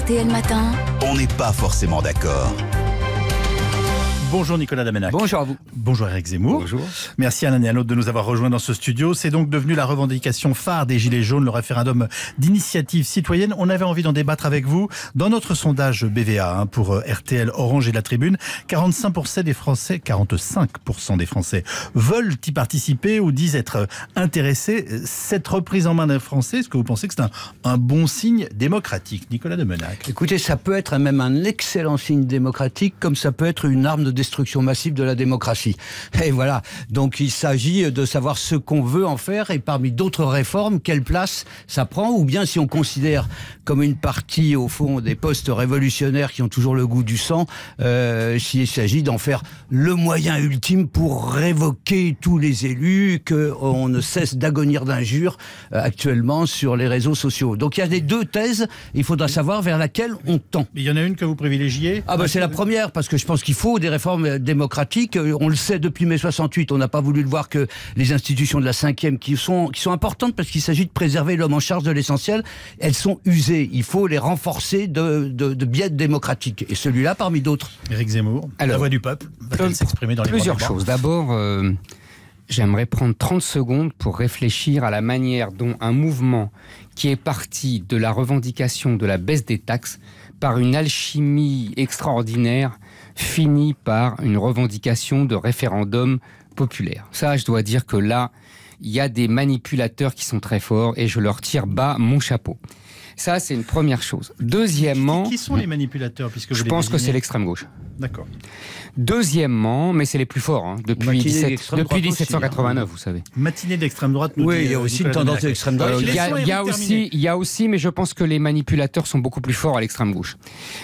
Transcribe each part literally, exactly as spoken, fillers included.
R T L Matin. On n'est pas forcément d'accord. Bonjour Nicolas Damenac. Bonjour à vous. Bonjour Éric Zemmour. Bonjour. Merci à l'un et à l'autre de nous avoir rejoints dans ce studio. C'est donc devenu la revendication phare des Gilets jaunes, le référendum d'initiative citoyenne. On avait envie d'en débattre avec vous. Dans notre sondage B V A hein, pour R T L, Orange et La Tribune, quarante-cinq pour cent des Français, quarante-cinq pour cent des Français veulent y participer ou disent être intéressés. Cette reprise en main d'un Français, est-ce que vous pensez que c'est un, un bon signe démocratique, Nicolas Damenac? Écoutez, ça peut être même un excellent signe démocratique, comme ça peut être une arme de destruction massive de la démocratie. Et voilà, donc il s'agit de savoir ce qu'on veut en faire et parmi d'autres réformes, quelle place ça prend, ou bien si on considère comme une partie au fond des postes révolutionnaires qui ont toujours le goût du sang, euh, s'il s'agit d'en faire le moyen ultime pour révoquer tous les élus, qu'on ne cesse d'agonir d'injures euh, actuellement sur les réseaux sociaux. Donc il y a les deux thèses, il faudra savoir vers laquelle on tend. Il y en a une que vous privilégiez? Ah ben c'est la première, parce que je pense qu'il faut des réformes démocratiques. On le sait depuis mai soixante-huit, on n'a pas voulu le voir que les institutions de la cinquième qui sont, qui sont importantes parce qu'il s'agit de préserver l'homme en charge de l'essentiel, elles sont usées. Il faut les renforcer de, de, de biais démocratiques. Et celui-là parmi d'autres. Éric Zemmour, Alors, la voix du peuple, va-t-elle s'exprimer dans les plusieurs choses. D'abord, euh, j'aimerais prendre trente secondes pour réfléchir à la manière dont un mouvement qui est parti de la revendication de la baisse des taxes par une alchimie extraordinaire finit par une revendication de référendum populaire. Ça, je dois dire que là, il y a des manipulateurs qui sont très forts et je leur tire bas mon chapeau. Ça, c'est une première chose. Deuxièmement... Qui, qui sont les manipulateurs puisque vous Je les pense que désignez? c'est l'extrême gauche. D'accord. Deuxièmement, mais c'est les plus forts, hein, depuis, dix-sept, depuis dix-sept cent quatre-vingt-neuf, aussi, hein. vous savez. Matinée d'extrême droite. Nous Oui, dit, il y a euh, aussi Nicolas une tendance Damenac. de l'extrême droite. Euh, Il y, a, Laissons il y a Éric aussi, terminer. il y a aussi, mais je pense que les manipulateurs sont beaucoup plus forts à l'extrême gauche.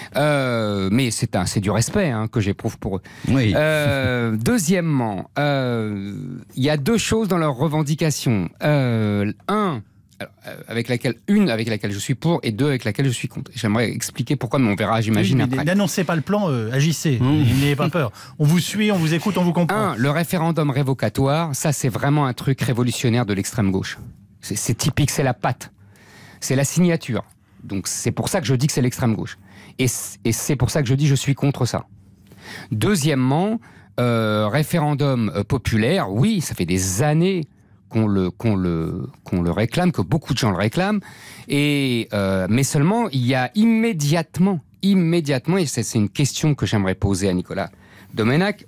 Euh, mais c'est un, c'est du respect hein, que j'éprouve pour eux. Oui. Euh, deuxièmement, euh, il y a deux choses dans leurs revendications. Euh, un, alors, euh, avec laquelle, une avec laquelle je suis pour et deux avec laquelle je suis contre. J'aimerais expliquer pourquoi, mais on verra, j'imagine, Oui, après. n'annoncez pas le plan, euh, agissez. Mmh. N'ayez pas peur. On vous suit, on vous écoute, on vous comprend. Un, le référendum révocatoire, ça c'est vraiment un truc révolutionnaire de l'extrême gauche. C'est, c'est typique, c'est la patte. C'est la signature. Donc c'est pour ça que je dis que c'est l'extrême gauche. Et, et c'est pour ça que je dis que je suis contre ça. Deuxièmement, euh, référendum euh, populaire, oui, ça fait des années qu'on le, qu'on le, qu'on le réclame, que beaucoup de gens le réclament. Et, euh, mais seulement, il y a immédiatement, immédiatement, et c'est, c'est une question que j'aimerais poser à Nicolas Damenac,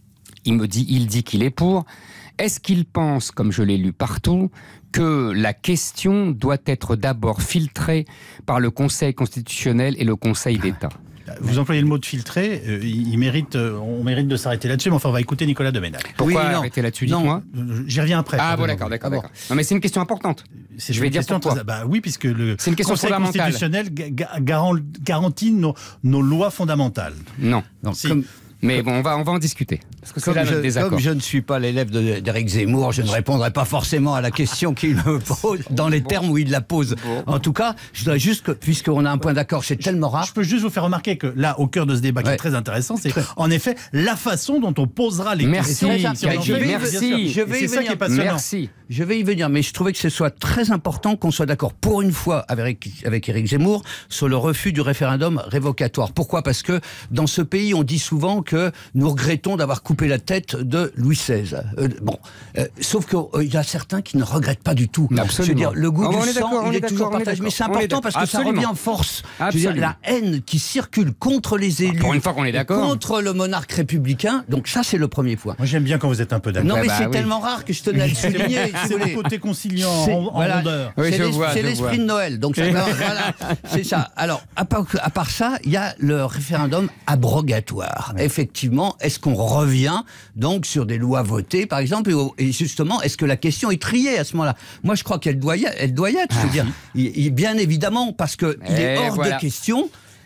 il me dit, il dit qu'il est pour. Est-ce qu'il pense, comme je l'ai lu partout, que la question doit être d'abord filtrée par le Conseil constitutionnel et le Conseil d'État? Vous employez le mot de filtrer, euh, il, il mérite, euh, on mérite de s'arrêter là-dessus, mais enfin on va écouter Nicolas Damenac. Pourquoi Oui, non. arrêter là-dessus, Non. dites-moi. Euh, J'y reviens après. Ah bon, pardon. d'accord, d'accord, Ah bon. d'accord. Non mais c'est une question importante. C'est Je vais une dire question pourquoi. très- Bah oui, puisque le C'est une question Conseil fondamentale. constitutionnel ga- ga- garan- garantit nos, nos lois fondamentales. Non. Non, Si. comme, Mais bon, on va, on va en discuter. Parce que c'est comme là notre je, désaccord. comme je ne suis pas l'élève de- d'Éric Zemmour, je ne répondrai pas forcément à la question qu'il me pose dans les termes où il la pose. Bon. En tout cas, je voudrais juste que, puisqu'on a un point d'accord, c'est tellement rare. Je peux juste vous faire remarquer que là, au cœur de ce débat qui Ouais. est très intéressant, c'est en effet la façon dont on posera les Merci, questions. Si on en Kaki, fait, merci. bien sûr. Je vais Et y c'est ça qui venir. est passionnant. Merci. Je vais y venir, mais je trouvais que ce soit très important qu'on soit d'accord pour une fois avec, avec Éric Zemmour sur le refus du référendum révocatoire. Pourquoi ? Parce que dans ce pays, on dit souvent que nous regrettons d'avoir coupé la tête de Louis seize. Euh, bon, euh, sauf qu'il euh, y a certains qui ne regrettent pas du tout. Absolument. Je veux dire, le goût Ah, on du est sang, d'accord, on il est est toujours d'accord, on est partagé. Mais c'est d'accord. On est important parce que d'accord. ça revient Absolument. en force. Je veux dire, Absolument. la haine qui circule contre les élus, Pour une fois qu'on est d'accord. contre le monarque républicain. Donc ça, c'est le premier point. Moi j'aime bien quand vous êtes un peu d'accord. Non, mais bah c'est oui. tellement rare que je tenais à le souligner. si C'est vous le voulez. côté conciliant C'est- en, en voilà. rondeur. Oui, c'est je l'es- vois, c'est je l'esprit vois. de Noël. Donc ça, voilà, c'est ça. Alors, à part, à part ça, il y a le référendum abrogatoire. Ouais. Effectivement, est-ce qu'on revient donc sur des lois votées, par exemple, et justement, est-ce que la question est triée à ce moment-là? Moi, je crois qu'elle doit y, elle doit y être. Je veux dire, il, il, bien évidemment, parce que il est Et hors voilà. de question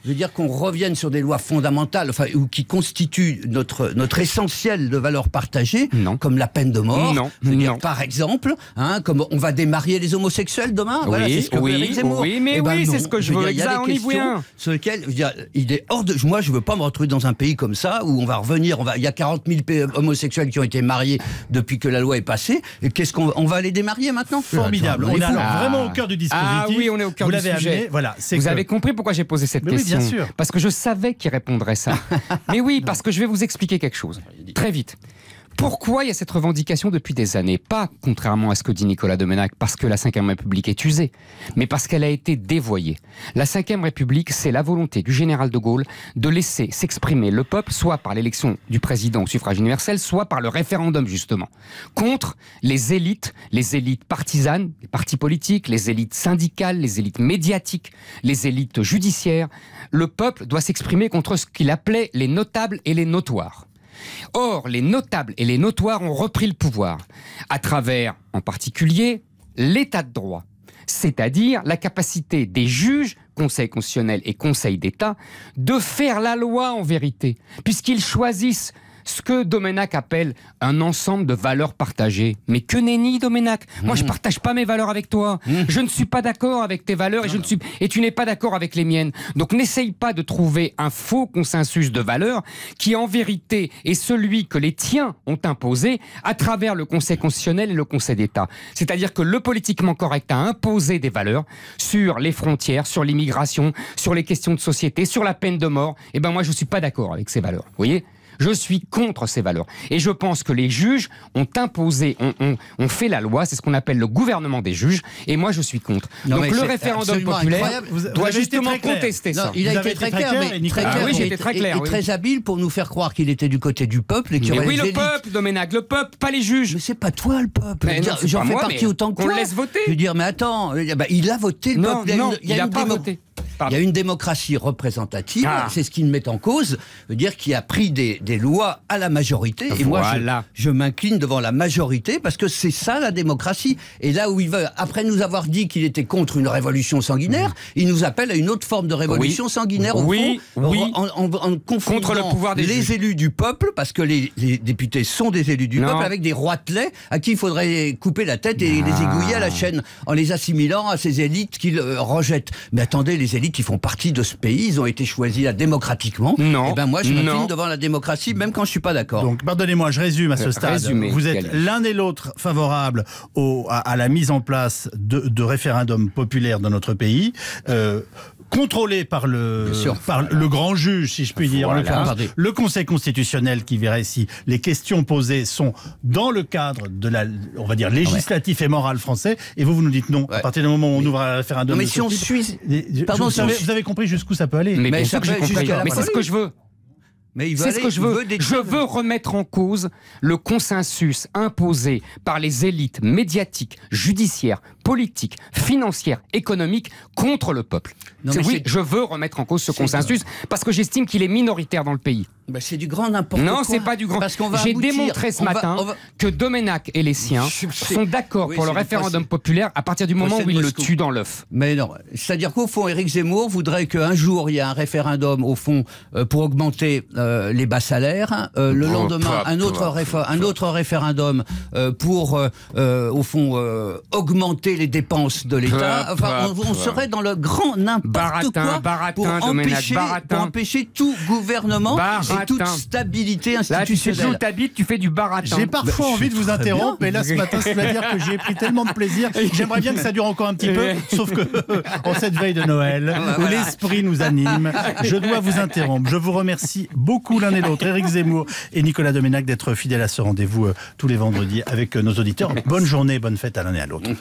je veux dire qu'on revienne sur des lois fondamentales, enfin, ou qui constituent notre, notre essentiel de valeurs partagées, non. comme la peine de mort. Non. Je veux dire, non. par exemple, hein, comme on va démarier les homosexuels demain. Oui, voilà, c'est ce que oui, veut Éric Zemmour. oui, mais Eh ben oui, non. c'est ce que je, je veux veux. dire, il y a Exact, des on y questions vient. sur lesquelles, je veux dire, il est hors de, moi, je veux pas me retrouver dans un pays comme ça où on va revenir. On va, il y a quarante mille homosexuels qui ont été mariés depuis que la loi est passée. Et qu'est-ce qu'on, on va les démarier maintenant? Formidable. On est alors Ah. vraiment au cœur du dispositif. Ah oui, on est au cœur Vous du l'avez sujet. amené. Voilà, c'est Vous que... avez compris pourquoi j'ai posé cette Mais oui, question? bien sûr. Parce que je savais qu'il répondrait ça. Mais oui, parce que je vais vous expliquer quelque chose. Très vite. Pourquoi il y a cette revendication depuis des années? Pas, contrairement à ce que dit Nicolas Domenach, parce que la cinquième République est usée, mais parce qu'elle a été dévoyée. La cinquième République, c'est la volonté du général de Gaulle de laisser s'exprimer le peuple, soit par l'élection du président au suffrage universel, soit par le référendum, justement, contre les élites, les élites partisanes, les partis politiques, les élites syndicales, les élites médiatiques, les élites judiciaires. Le peuple doit s'exprimer contre ce qu'il appelait les notables et les notoires. Or, les notables et les notoires ont repris le pouvoir, à travers, en particulier, l'état de droit, c'est-à-dire la capacité des juges, Conseil constitutionnel et Conseil d'État, de faire la loi en vérité, puisqu'ils choisissent ce que Domenach appelle un ensemble de valeurs partagées. Mais que nenni, Domenach. Moi, je ne partage pas mes valeurs avec toi. Mmh. Je ne suis pas d'accord avec tes valeurs et, je ne suis... et tu n'es pas d'accord avec les miennes. Donc, n'essaye pas de trouver un faux consensus de valeurs qui, en vérité, est celui que les tiens ont imposé à travers le Conseil constitutionnel et le Conseil d'État. C'est-à-dire que le politiquement correct a imposé des valeurs sur les frontières, sur l'immigration, sur les questions de société, sur la peine de mort. Eh ben, moi, je ne suis pas d'accord avec ces valeurs. Vous voyez ? Je suis contre ces valeurs. Et je pense que les juges ont imposé, ont, ont, ont fait la loi, c'est ce qu'on appelle le gouvernement des juges, et moi je suis contre. Non, donc le référendum populaire vous, doit vous justement contester non, ça. Il a Vous été avez très été clair, très clair, mais et très Nicolas- clair, Ah oui, et- j'étais très et- clair, et oui. très habile pour nous faire croire qu'il était du côté du peuple et qu'il y Mais aurait oui, les le élites. peuple, Domenach, le peuple, pas les juges. Mais c'est pas toi le peuple. Mais Je veux non, dire, c'est J'en pas fais moi, partie mais autant que qu'on toi. le laisse voter. Je veux dire, mais attends, eh ben, il a voté le Non, peuple. Il y a non, une- il n'a une pas démo- voté. Il y a une démocratie représentative, Ah. c'est ce qu'ils mettent en cause, veut dire qui a pris des, des lois à la majorité. Et Voilà. moi, je, je m'incline devant la majorité parce que c'est ça la démocratie. Et là où il veut, après nous avoir dit qu'il était contre une révolution sanguinaire, mmh. il nous appelle à une autre forme de révolution oui. sanguinaire au oui, fond, oui. en, en, en confondant Contre le pouvoir des les juges. élus du peuple, parce que les, les députés sont des élus du Non. peuple, avec des roitelets à qui il faudrait couper la tête et Ah. les aiguiller à la chaîne, en les assimilant à ces élites qu'ils euh, rejettent. Mais attendez, les élites, ils font partie de ce pays, ils ont été choisis là démocratiquement. Non. Et ben moi, je Non. m'incline devant la démocratie, même quand je suis pas d'accord. Donc, pardonnez-moi, je résume à ce Euh, stade. résumé, Vous êtes quel- l'un et l'autre favorables au, à, à la mise en place de, de référendums populaires dans notre pays, euh, contrôlés par le, Bien sûr. par le grand juge, si je puis dire, en Voilà. l'occurrence, Pardon. le Conseil constitutionnel qui verrait si les questions posées sont dans le cadre de la, on va dire, législatif et moral français. Et vous, vous nous dites non. À Ouais. partir du moment où on ouvre un référendum. Non, mais de si ce on type, suit... les- je- Pardon, vous, si on savez, suit- vous avez compris jusqu'où ça peut aller. Mais, Mais bien ça sûr que j'ai peut compris. jusqu'à la Mais c'est ce que je veux. Mais il veut C'est ce aller- que je il veux. veut des- Je veux remettre en cause le consensus imposé par les élites médiatiques, judiciaires, politiques, financières, économiques contre le peuple. Non, C'est- mais oui, c'est- je veux remettre en cause ce c'est consensus parce que j'estime qu'il est minoritaire dans le pays. Ben, c'est du grand n'importe quoi. Non, c'est pas du grand. Parce qu'on va J'ai aboutir. démontré ce On va- matin on va- que Domenach et les siens Je sais. sont d'accord Oui, pour le c'est le référendum procès- populaire à partir du moment procès où de ils le Moscou. tuent dans l'œuf. Mais non, c'est-à-dire qu'au fond, Éric Zemmour voudrait qu'un jour, il y ait un référendum, au fond, euh, pour augmenter euh, les bas salaires. Euh, le Oh, lendemain, pas, un autre, pas, réfé- un autre référendum euh, pour, euh, euh, au fond, euh, augmenter les dépenses de l'État. Pas, Enfin, pas, on, on pas. serait dans le grand n'importe Baratin, quoi baratin, pour, Domenech, empêcher, baratin. pour empêcher tout gouvernement Baratin. et toute stabilité Là, tu sais institutionnelle. où t'habites, tu fais du baratin. J'ai parfois Bah, envie de vous très interrompre, bien. mais là ce matin, c'est-à-dire que j'ai pris tellement de plaisir. J'aimerais bien que ça dure encore un petit peu, sauf que en cette veille de Noël, où l'esprit nous anime, je dois vous interrompre. Je vous remercie beaucoup l'un et l'autre, Éric Zemmour et Nicolas Domenach, d'être fidèles à ce rendez-vous euh, tous les vendredis avec euh, nos auditeurs. Bonne journée, bonne fête à l'un et à l'autre.